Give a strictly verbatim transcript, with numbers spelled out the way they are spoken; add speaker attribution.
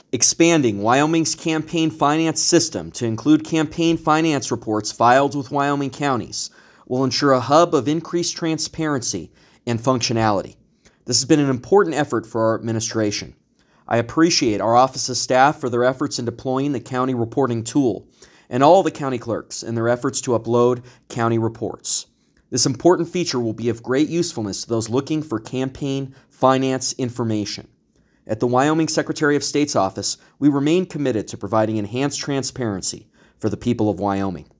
Speaker 1: Expanding Wyoming's campaign finance system to include campaign finance reports filed with Wyoming counties will ensure a hub of increased transparency and functionality. This has been an important effort for our administration. I appreciate our office's staff for their efforts in deploying the county reporting tool and all the county clerks in their efforts to upload county reports. This important feature will be of great usefulness to those looking for campaign finance information. At the Wyoming Secretary of State's office, we remain committed to providing enhanced transparency for the people of Wyoming.